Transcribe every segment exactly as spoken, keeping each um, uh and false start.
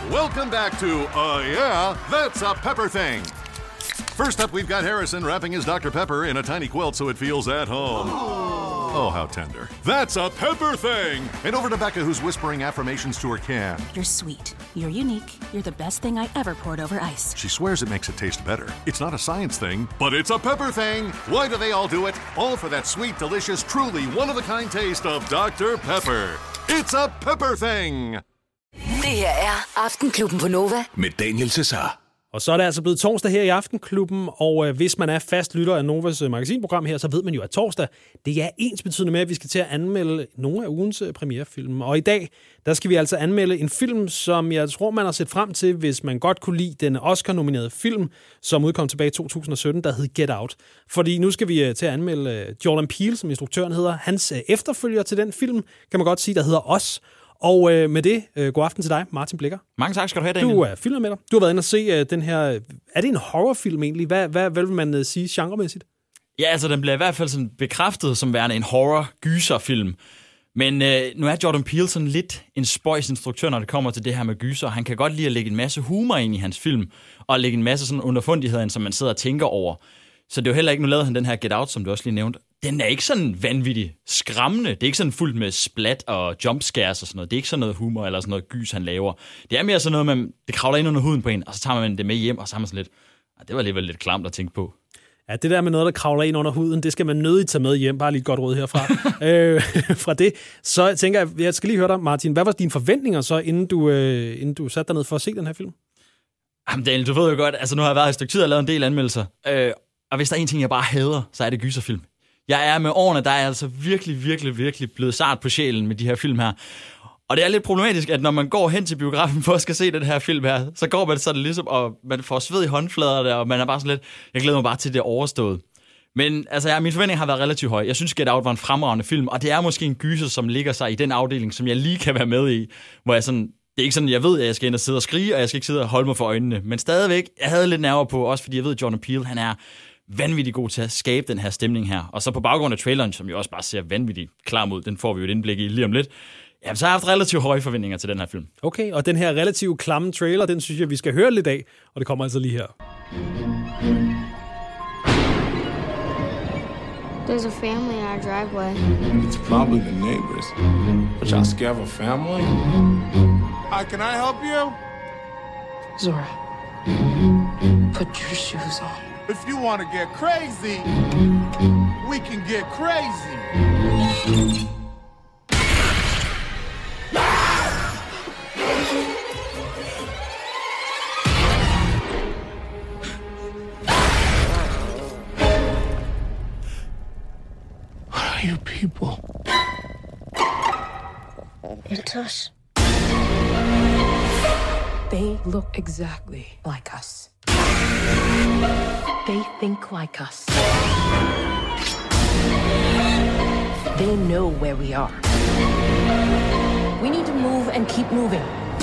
Welcome back to, uh, yeah, that's a Pepper Thing. First up, we've got Harrison wrapping his Doctor Pepper in a tiny quilt so it feels at home. Oh, how tender. That's a Pepper Thing! And over to Becca, who's whispering affirmations to her can. You're sweet. You're unique. You're the best thing I ever poured over ice. She swears it makes it taste better. It's not a science thing, but it's a Pepper Thing! Why do they all do it? All for that sweet, delicious, truly one-of-a-kind taste of Doctor Pepper. It's a Pepper Thing! Det her er Aftenklubben på Nova. Med Daniel Cesar. Og så er det altså blevet torsdag her i Aftenklubben, og øh, hvis man er fast lytter af Novas øh, magasinprogram her, så ved man jo, at torsdag, det er ensbetydende med, at vi skal til at anmelde nogle af ugens øh, premierefilm. Og i dag, der skal vi altså anmelde en film, som jeg tror, man har set frem til, hvis man godt kunne lide den Oscar-nominerede film, som udkom tilbage i to tusind og sytten, der hed Get Out. Fordi nu skal vi øh, til at anmelde øh, Jordan Peele, som instruktøren hedder. Hans øh, efterfølger til den film, kan man godt sige, der hedder Os. Og øh, med det, øh, god aften til dig, Martin Blikker. Mange tak skal du have, Daniel. Du er filmanmelder. Du har været inde og se øh, den her... Er det en horrorfilm egentlig? Hvad, hvad, hvad vil man øh, sige genremæssigt? Ja, altså den bliver i hvert fald sådan bekræftet som værende en horror-gyserfilm. Men øh, nu er Jordan Peele sådan lidt en spøjs instruktør, når det kommer til det her med gyser. Han kan godt lide at lægge en masse humor ind i hans film, og lægge en masse sådan underfundigheder ind, som man sidder og tænker over. Så det er jo heller ikke, nu lavede han den her Get Out, som du også lige nævnte. Den er ikke sådan vanvittig skræmmende. Det er ikke sådan fuldt med splat og jumpscares og sådan noget. Det er ikke sådan noget humor eller sådan noget gys, han laver. Det er mere sådan noget, man det kravler ind under huden på en, og så tager man det med hjem, og så har man sådan lidt... Det var alligevel lidt klamt at tænke på. Ja, det der med noget, der kravler ind under huden, det skal man nødigt tage med hjem. Bare lige et godt råd herfra. øh, fra det. Så tænker jeg, jeg skal lige høre dig, Martin. Hvad var dine forventninger så, inden du, øh, inden du satte dig ned for at se den her film? Jamen Daniel, du ved jo godt, altså nu har jeg været et stykke tid og lavet en del anmeldelser. Øh, og hvis der er en ting, jeg bare hader, så er det gyserfilm. Jeg er med årene, der er altså virkelig, virkelig, virkelig blevet sart på sjælen med de her film her. Og det er lidt problematisk, at når man går hen til biografen for at skal se den her film her, så går man sådan ligesom, og man får sved i håndflader der, og man er bare sådan lidt, jeg glæder mig bare til det overstået. Men altså, ja, min forventning har været relativt høj. Jeg synes, Get Out var en fremragende film, og det er måske en gyser, som ligger sig i den afdeling, som jeg lige kan være med i, hvor jeg sådan, det er ikke sådan, jeg ved, at jeg skal ind og sidde og skrige, og jeg skal ikke sidde og holde mig for øjnene, men stadigvæk, jeg havde lidt nerver på, også fordi jeg ved, at Jordan Peele, han er vanvittigt god til at skabe den her stemning her. Og så på baggrund af traileren, som jo også bare ser vanvittigt klar ud, den får vi jo et indblik i lige om lidt, jamen, så har jeg haft relativt høje forventninger til den her film. Okay, og den her relativt klamme trailer, den synes jeg, vi skal høre lidt af, og det kommer altså lige her. There's a family in our driveway. It's probably the neighbors. But y'all scared of a family? Hi, can I help you? Zora, put your shoes on. If you want to get crazy, we can get crazy. What are you people? It's us. They look exactly like us. They think like us. They know where we are. We need to move and keep moving.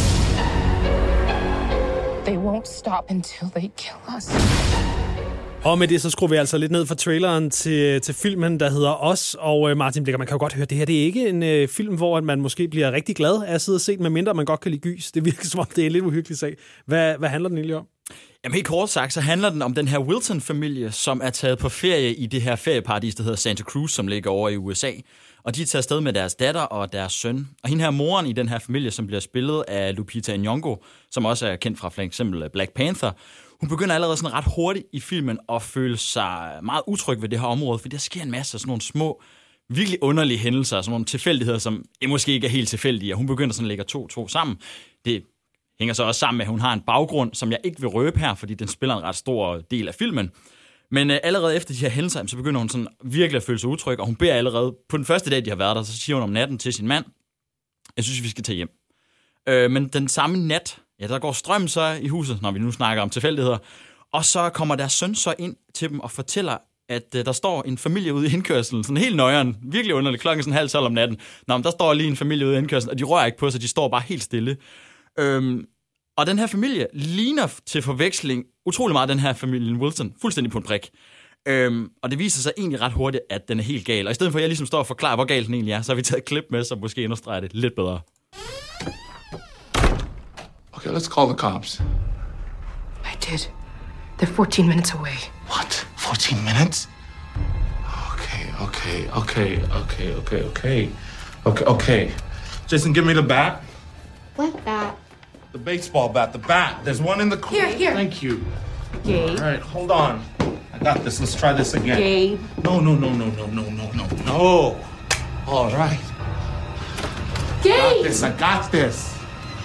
They won't stop until they kill us. Og med det, så skruer vi altså lidt ned fra traileren til, til filmen, der hedder Os. Og Martin Blikker, man kan jo godt høre, det her det er ikke en øh, film, hvor man måske bliver rigtig glad af at sidde og se den, medmindre man godt kan lide gys. Det virker som om, det er en lidt uhyggelig sag. Hvad, hvad handler den egentlig om? Jamen helt kort sagt, så handler den om den her Wilson-familie, som er taget på ferie i det her ferieparadis, der hedder Santa Cruz, som ligger over i U S A. Og de er taget afsted med deres datter og deres søn. Og hende her moren i den her familie, som bliver spillet af Lupita Nyong'o, som også er kendt fra for eksempel Black Panther, hun begynder allerede sådan ret hurtigt i filmen at føle sig meget utryg ved det her område, for der sker en masse af sådan nogle små, virkelig underlige hændelser, sådan nogle tilfældigheder, som måske ikke er helt tilfældige, og hun begynder sådan at lægge to og to sammen. Det hænger så også sammen med, at hun har en baggrund, som jeg ikke vil røbe her, fordi den spiller en ret stor del af filmen. Men øh, allerede efter de her hændelser, så begynder hun sådan virkelig at føle sig utryg, og hun beder allerede, på den første dag, de har været der, så siger hun om natten til sin mand, jeg synes, vi skal tage hjem. Øh, men den samme nat, ja, der går strøm så i huset, når vi nu snakker om tilfældigheder, og så kommer deres søn så ind til dem og fortæller, at øh, der står en familie ude i indkørselen, sådan helt nøjeren, virkelig underligt, klokken sådan halv tolv om natten. Nå, men der står lige en familie ude i indkørselen, og de rører ikke på sig, de står bare helt stille. Øhm, og den her familie ligner til forveksling utrolig meget den her familie Wilson, fuldstændig på en prik. Øhm, og det viser sig egentlig ret hurtigt, at den er helt gal. Og i stedet for at jeg ligesom står og forklarer, hvor gal den egentlig er, så har vi taget et klip med, som måske understreger det lidt bedre. Okay, let's call the cops. I did. They're fourteen minutes away. What? fourteen minutes? Okay, okay, okay, okay, okay, okay. Okay, okay. Jason, give me the bat. What bat? The baseball bat, the bat. There's one in the corner. Here, here. Thank you. Gabe. All right, hold on. I got this. Let's try this again. Gabe. No, no, no, no, no, no, no, no, no. All right. Gabe! Got this. I got this.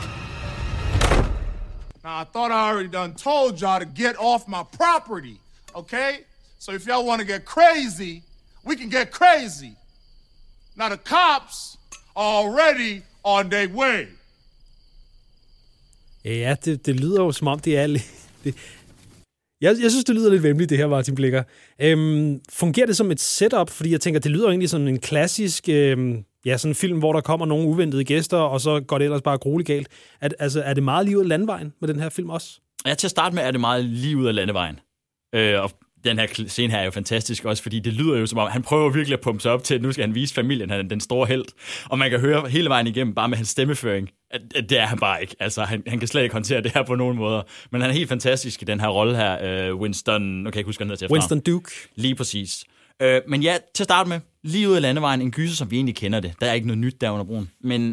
Now, I thought I already done told y'all to get off my property, okay? So if y'all want to get crazy, we can get crazy. Now, the cops are already on their way. Ja, det, det lyder jo som om, det er lidt... Det, jeg, jeg synes, det lyder lidt vemmeligt, det her, Martin Blikker. Øhm, fungerer det som et setup? Fordi jeg tænker, det lyder jo egentlig som en klassisk øhm, ja, sådan en film, hvor der kommer nogle uventede gæster, og så går det ellers bare grueligt galt. Er, altså, er det meget lige ud af landevejen med den her film også? Ja, til at starte med er det meget lige ud af landevejen. Øh, og den her scene her er jo fantastisk også, fordi det lyder jo som om, han prøver virkelig at pumpe sig op til, at nu skal han vise familien, han er den store helt. Og man kan høre hele vejen igennem, bare med hans stemmeføring, at, at det er han bare ikke. Altså, han, han kan slet ikke håndtere det her på nogen måder. Men han er helt fantastisk i den her rolle her, uh, Winston, nu kan jeg ikke huske, hvad han hedder til efternavn. Winston Duke. Lige præcis. Uh, men ja, til at starte med, lige ud af landevejen, en gyser, som vi egentlig kender det. Der er ikke noget nyt der under broen. Men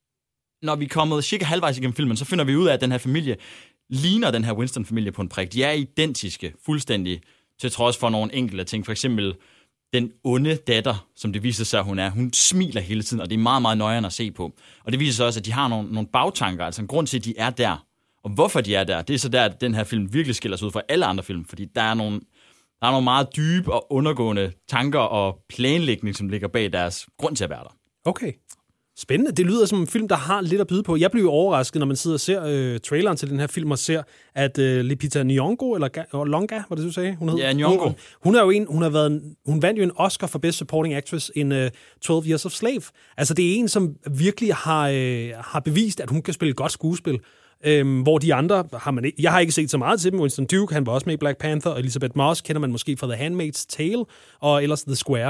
når vi er kommet cirka halvvejs igennem filmen, så finder vi ud af, at den her familie ligner den her Winston-familie på en prik. De er identiske, fuldstændig, til trods for nogle enkelte ting. For eksempel den onde datter, som det viser sig, hun er. Hun smiler hele tiden, og det er meget, meget nøjere at se på. Og det viser sig også, at de har nogle, nogle bagtanker, altså en grund til, at de er der. Og hvorfor de er der, det er så der, at den her film virkelig skiller sig ud fra alle andre film, fordi der er nogle, der er nogle meget dybe og undergående tanker og planlægning, som ligger bag deres grund til at være der. Okay. Spændende. Det lyder som en film, der har lidt at byde på. Jeg blev overrasket, når man sidder og ser øh, traileren til den her film, og ser, at øh, Lupita Nyong'o, eller Longa, hvad det du sagde? Hun hed? Ja, Nyong'o. Hun, hun er jo en, hun har været, hun vandt jo en Oscar for Best Supporting Actress in uh, twelve Years a Slave. Altså, det er en, som virkelig har, øh, har bevist, at hun kan spille godt skuespil. Øhm, hvor de andre har man ikke... Jeg har ikke set så meget til dem. Winston Duke, han var også med i Black Panther, og Elizabeth Moss kender man måske fra The Handmaid's Tale, og ellers The Square.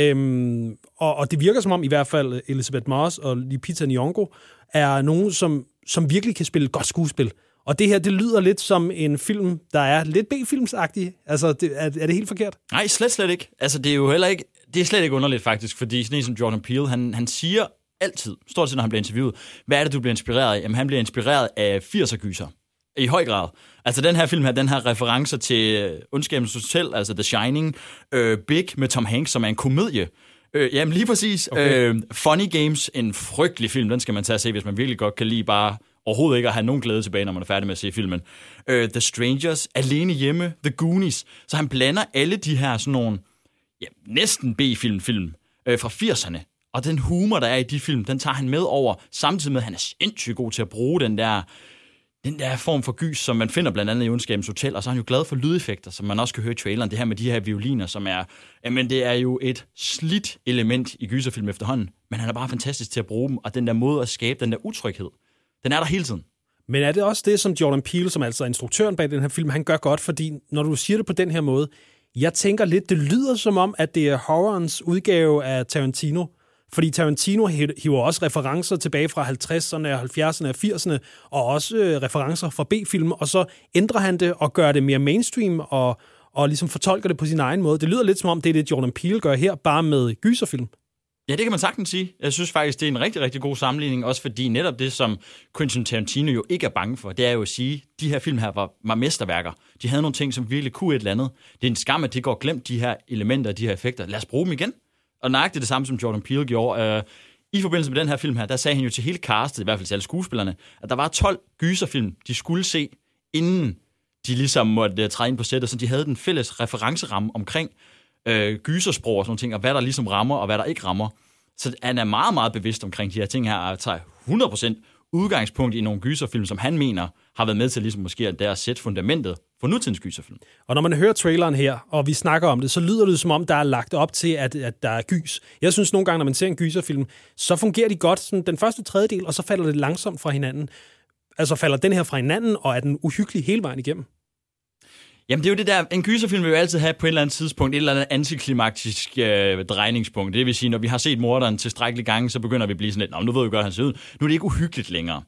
Øhm, og, og det virker som om, i hvert fald Elizabeth Moss og Lupita Nyong'o er nogen, som, som virkelig kan spille godt skuespil. Og det her, det lyder lidt som en film, der er lidt B-filmsagtig. Altså, det, er, er det helt forkert? Nej, slet, slet ikke. Altså, det er jo heller ikke... Det er slet ikke underligt, faktisk, fordi sådan en som Jordan Peele, han, han siger altid, stort set, når han bliver interviewet, hvad er det, du bliver inspireret af? Jamen, han bliver inspireret af firser-gyser. I høj grad. Altså, den her film her, den har referencer til Ondskabens Hotel, altså The Shining, øh, Big med Tom Hanks, som er en komedie. Øh, jamen, lige præcis. Okay. Øh, Funny Games, en frygtelig film, den skal man tage at se, hvis man virkelig godt kan lide bare overhovedet ikke at have nogen glæde tilbage, når man er færdig med at se filmen. Øh, The Strangers, Alene Hjemme, The Goonies. Så han blander alle de her sådan nogle, ja, næsten B-film-film øh, fra firserne. Og den humor, der er i de film, den tager han med over, samtidig med, at han er sindssygt god til at bruge den der, den der form for gys, som man finder blandt andet i Ondskabens Hotel, og så er han jo glad for lydeffekter, som man også kan høre i traileren. Det her med de her violiner, som er, jamen det er jo et slidt element i gyserfilm efterhånden, men han er bare fantastisk til at bruge dem, og den der måde at skabe den der utryghed, den er der hele tiden. Men er det også det, som Jordan Peele, som altså er instruktøren bag den her film, han gør godt, fordi når du siger det på den her måde, jeg tænker lidt, det lyder som om, at det er horrorens udgave af Tarantino. Fordi Tarantino hiver også referencer tilbage fra halvtredserne, halvfjerdserne og firserne, og også øh, referencer fra B-film, og så ændrer han det og gør det mere mainstream, og, og ligesom fortolker det på sin egen måde. Det lyder lidt som om, det er det, Jordan Peele gør her, bare med gyserfilm. Ja, det kan man sagtens sige. Jeg synes faktisk, det er en rigtig, rigtig god sammenligning, også fordi netop det, som Quentin Tarantino jo ikke er bange for, det er jo at sige, at de her film her var, var mesterværker. De havde nogle ting, som virkelig kunne et eller andet. Det er en skam, at de går glemt, de her elementer, de her effekter. Lad os bruge dem igen. Og nøjagtigt det samme, som Jordan Peele gjorde. Uh, I forbindelse med den her film her, der sagde han jo til hele castet, i hvert fald til alle skuespillerne, at der var tolv gyserfilm, de skulle se, inden de ligesom måtte uh, træde ind på sættet, så de havde den fælles referenceramme omkring uh, gysersprog og sådan nogle ting, og hvad der ligesom rammer, og hvad der ikke rammer. Så han er meget, meget bevidst omkring de her ting her, og tager hundrede procent udgangspunkt i nogle gyserfilm, som han mener har været med til ligesom måske at der sætte fundamentet for nutidens gyserfilm. Og når man hører traileren her, og vi snakker om det, så lyder det som om, der er lagt op til, at, at der er gys. Jeg synes nogle gange, når man ser en gyserfilm, så fungerer de godt sådan den første tredjedel, og så falder det langsomt fra hinanden. Altså falder den her fra hinanden, og er den uhyggelig hele vejen igennem? Jamen det er jo det der, en gyserfilm vil jo altid have på et eller andet tidspunkt et eller andet antiklimaktisk øh, drejningspunkt. Det vil sige, når vi har set morderen tilstrækkeligt gange, så begynder vi at blive sådan lidt, nå, nu ved vi godt, han ser ud. Nu er det ikke uhyggeligt længere.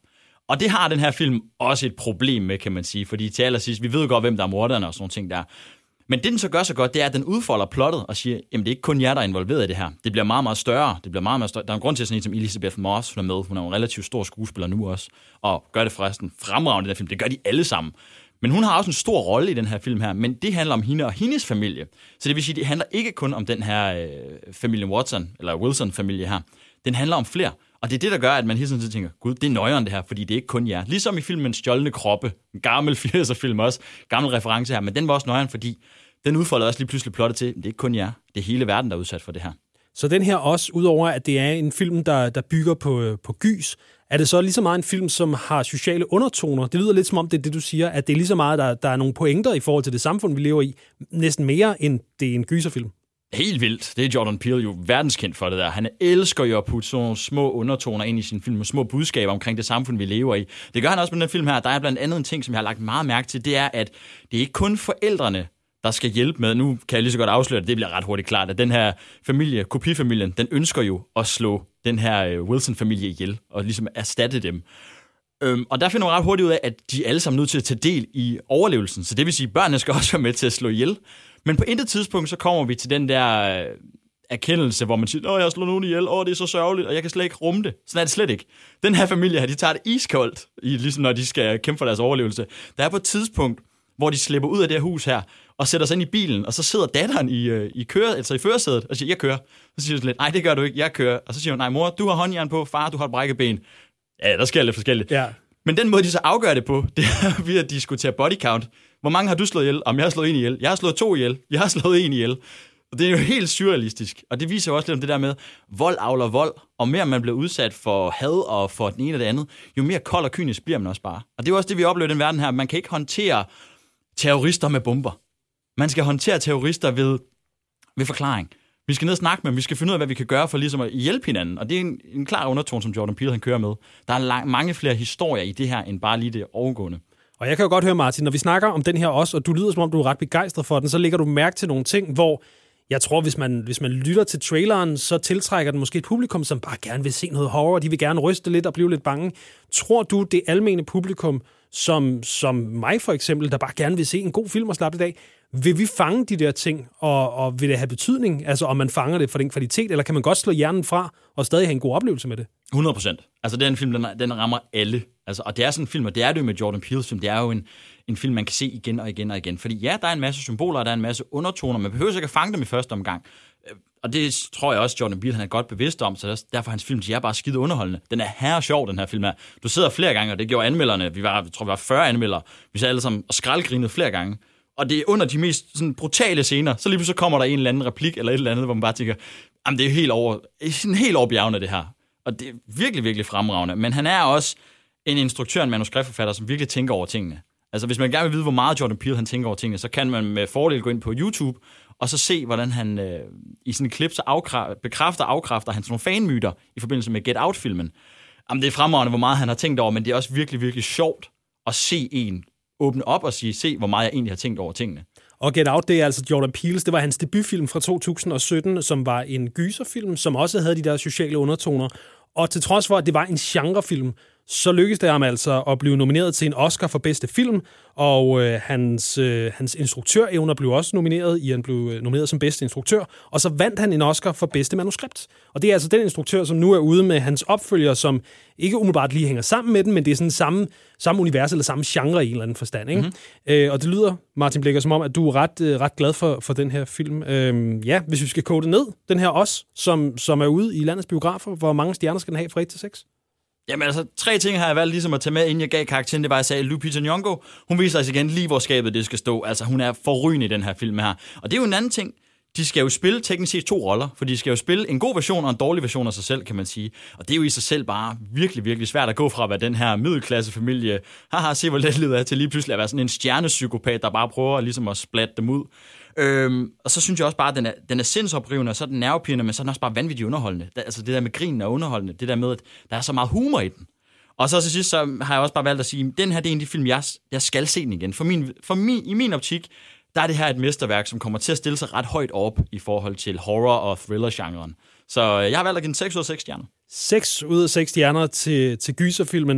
Og det har den her film også et problem med, kan man sige, fordi til allersidst, vi ved jo godt, hvem der er morderne og sådan nogle ting der. Men det, den så gør så godt, det er, at den udfolder plottet og siger, jamen det er ikke kun jer, der er involveret i det her. Det bliver meget, meget større. Det bliver meget, meget større. Der er en grund til, at sådan en som Elisabeth Moss, hun er med. Hun er en relativt stor skuespiller nu også, og gør det forresten fremragende i den her film. Det gør de alle sammen. Men hun har også en stor rolle i den her film her, men det handler om hende og hendes familie. Så det vil sige, det handler ikke kun om den her øh, familie Watson, eller Wilson-familie her. Den handler om flere. Og det er det, der gør, at man hele tiden tænker, gud, det er nøjeren det her, fordi det er ikke kun jer. Ligesom i filmen Stjålne kroppe, en gammel firser-film også, gammel reference her, men den var også nøjeren, fordi den udfolder også lige pludselig plottet til, det er ikke kun jer, det er hele verden, der er udsat for det her. Så den her også, udover at det er en film, der, der bygger på, på gys, er det så lige så meget en film, som har sociale undertoner? Det lyder lidt som om, det er det, du siger, at det er lige så meget, der, der er nogle pointer i forhold til det samfund, vi lever i, næsten mere, end det er en gyserfilm. Helt vildt. Det er Jordan Peele jo verdenskendt for det der. Han elsker jo at putte sådan nogle små undertoner ind i sin film, med små budskaber omkring det samfund, vi lever i. Det gør han også med den film her. Der er blandt andet en ting, som jeg har lagt meget mærke til, det er, at det er ikke kun forældrene, der skal hjælpe med. Nu kan jeg lige så godt afsløre, at det bliver ret hurtigt klart, at den her familie, kopifamilien, den ønsker jo at slå den her Wilson-familie ihjel, og ligesom erstatte dem. Øhm, og der finder man ret hurtigt ud af, at de er alle sammen nødt til at tage del i overlevelsen. Så det vil sige, at børnene skal også være med til at slå ihjel. Men på intet tidspunkt, så kommer vi til den der øh, erkendelse, hvor man siger, åh, jeg har slået nogen ihjel, åh, det er så sørgeligt, og jeg kan slet ikke rumme det. Sådan er det slet ikke. Den her familie her, de tager det iskoldt, i, ligesom når de skal kæmpe for deres overlevelse. Der er på et tidspunkt, hvor de slipper ud af det her hus her, og sætter sig ind i bilen, og så sidder datteren i, øh, i, køre, altså i førersædet, og siger, jeg kører. Så siger hun lidt, nej, det gør du ikke, jeg kører. Og så siger hun, nej, mor, du har håndjern på, far, du har et brækket ben. Ja, der sker lidt forskelligt. Ja. Men den måde, de så afgør det på, det er ved at diskutere body count. Hvor mange har du slået ihjel? Om jeg har slået en ihjel. Jeg har slået to ihjel. Jeg har slået en ihjel. Og det er jo helt surrealistisk. Og det viser jo også lidt om det der med, vold avler vold. Og mere man bliver udsat for had og for den ene og det andet, jo mere kold og kynisk bliver man også bare. Og det er jo også det, vi oplever i den verden her. Man kan ikke håndtere terrorister med bomber. Man skal håndtere terrorister ved, ved forklaring. Vi skal ned og snakke med dem. Vi skal finde ud af, hvad vi kan gøre for ligesom at hjælpe hinanden. Og det er en, en klar undertone, som Jordan Peele han kører med. Der er lang, mange flere historier i det her, end bare lige det overgående. Og jeg kan jo godt høre, Martin, når vi snakker om den her også, og du lyder som om, du er ret begejstret for den, så lægger du mærke til nogle ting, hvor jeg tror, hvis man, hvis man lytter til traileren, så tiltrækker den måske et publikum, som bare gerne vil se noget horror, de vil gerne ryste lidt og blive lidt bange. Tror du, det almene publikum, som, som mig for eksempel, der bare gerne vil se en god film og slappe lidt af, vil vi fange de der ting, og, og vil det have betydning, altså om man fanger det for den kvalitet, eller kan man godt slå hjernen fra og stadig have en god oplevelse med det? hundrede procent. Altså den film, den, den rammer alle. Altså, og det er sådan en film, og det er det jo med Jordan Peeles film, det er jo en, en film, man kan se igen og igen og igen. Fordi ja, der er en masse symboler, og der er en masse undertoner, man behøver ikke at fange dem i første omgang. Og det tror jeg også, Jordan Peele han er godt bevidst om, så derfor hans film, de er bare skide underholdende. Den er herre sjov, den her film her. Du sidder flere gange, og det gjorde anmelderne. Vi var, jeg tror, vi var fyrre anmeldere. Vi sad alle sammen og skraldgrinede flere gange. Og det er under de mest sådan, brutale scener, så lige pludselig kommer der en eller anden replik, eller et eller andet, hvor man bare tænker, jamen det er helt over, sådan helt overbjergende det her. Og det er virkelig, virkelig fremragende. Men han er også en instruktør, en manuskriptforfatter, som virkelig tænker over tingene. Altså hvis man gerne vil vide, hvor meget Jordan Peele han tænker over tingene, så kan man med fordel gå ind på YouTube, og så se, hvordan han øh, i sådan et klip så afkræ- bekræfter og afkræfter hans nogle fanmyter i forbindelse med Get Out-filmen. Jamen det er fremragende, hvor meget han har tænkt over, men det er også virkelig, virkelig sjovt at se en åbne op og sige, se, hvor meget jeg egentlig har tænkt over tingene. Og Get Out, det er altså Jordan Peele. Det var hans debutfilm fra to tusind og sytten, som var en gyserfilm, som også havde de der sociale undertoner. Og til trods for, at det var en genrefilm, så lykkedes det ham altså at blive nomineret til en Oscar for bedste film, og øh, hans, øh, hans instruktørevner blev også nomineret, i han blev nomineret som bedste instruktør, og så vandt han en Oscar for bedste manuskript. Og det er altså den instruktør, som nu er ude med hans opfølger, som ikke umiddelbart lige hænger sammen med den, men det er sådan samme, samme univers eller samme genre i en eller anden forstand. Ikke? Mm-hmm. Øh, og det lyder, Martin Blikker, som om, at du er ret, øh, ret glad for, for den her film. Øh, ja, hvis vi skal kode ned, den her også, som, som er ude i landets biografer, hvor mange stjerner skal den have fra et til seks? Jamen altså, tre ting har jeg valgt ligesom at tage med, inden jeg gav karakteren. Det var, jeg sagde, Lupita Nyong'o, hun viser altså igen lige, hvor skabet det skal stå. Altså, hun er forrygende i den her film her. Og det er jo en anden ting. De skal jo spille teknisk set to roller, for de skal jo spille en god version og en dårlig version af sig selv, kan man sige. Og det er jo i sig selv bare virkelig, virkelig svært at gå fra at være den her middelklassefamilie. Haha, se hvor let livet er til lige pludselig at være sådan en stjernepsykopat, der bare prøver ligesom at splatte dem ud. Øhm, og så synes jeg også bare, at den er, den er sindsoprivende, og så er den nervepirrende, men så er den også bare vanvittigt underholdende. Det, altså det der med grinen er underholdende, det der med, at der er så meget humor i den. Og så til sidst, så har jeg også bare valgt at sige, at den her, det er en af de film, jeg, jeg skal se den igen. For, min, for min, i min optik, der er det her et mesterværk, som kommer til at stille sig ret højt op i forhold til horror- og thriller-genren. Så jeg har valgt at give den seks ud af seks stjerner. seks ud af seks stjerner til, til gyserfilmen.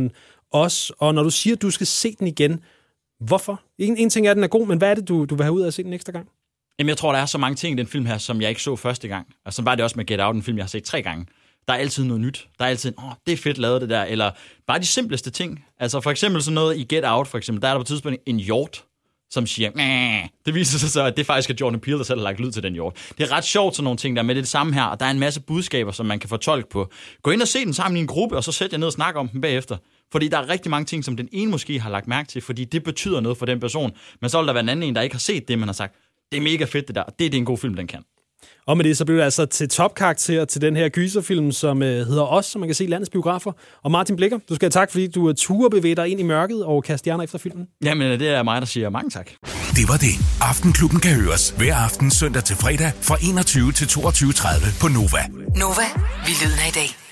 Us. Og når du siger, at du skal se den igen, hvorfor? En, en ting er, at den er god, men hvad er det, du, du vil have ud af at se den ekstra gang? Jamen, jeg tror, der er så mange ting i den film her, som jeg ikke så første gang. Og så var det også med Get Out, en film, jeg har set tre gange. Der er altid noget nyt. Der er altid, åh, det er fedt lavet det der. Eller bare de simpleste ting. Altså for eksempel sådan noget i Get Out, for eksempel, der er der på et tidspunkt en hjort, som siger, Næh. Det viser sig så, at det faktisk er Jordan Peele, der selv har lagt lyd til den hjort. Det er ret sjovt, sådan nogle ting der med det samme her, og der er en masse budskaber, som man kan fortolke på. Gå ind og se den sammen i en gruppe, og så sæt jer ned og snakke om den bagefter. Fordi der er rigtig mange ting, som den ene måske har lagt mærke til, fordi det betyder noget for den person. Men så vil der være en anden en, der ikke har set det, man har sagt, det er mega fedt det der, og det, det er en god film, den kan. Og med det, så blev det altså til topkarakter til den her gyserfilm, som øh, hedder Os, som man kan se i landets biografer. Og Martin Blikker, du skal have tak, fordi du turde bevæge dig ind i mørket og kaste stjerner efter filmen. Jamen, det er mig, der siger mange tak. Det var det. Aftenklubben kan høres hver aften søndag til fredag fra enogtyve til toogtyve tredive på Nova. Nova, vi lyder i dag.